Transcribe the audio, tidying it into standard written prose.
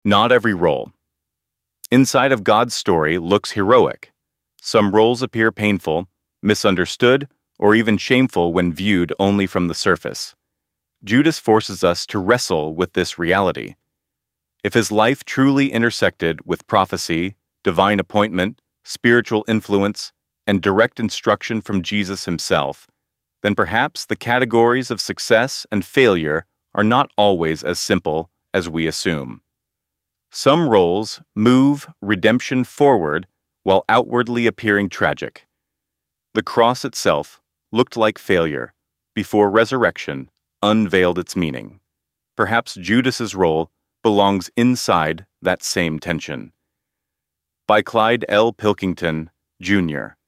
Not every role inside of God's story looks heroic. Some roles appear painful, misunderstood, or even shameful when viewed only from the surface. Judas forces us to wrestle with this reality. If his life truly intersected with prophecy, divine appointment, spiritual influence, and direct instruction from Jesus himself, then perhaps the categories of success and failure are not always as simple as we assume. Some roles move redemption forward while outwardly appearing tragic. The cross itself looked like failure before resurrection unveiled its meaning. Perhaps Judas's role belongs inside that same tension. By Clyde L. Pilkington, Jr.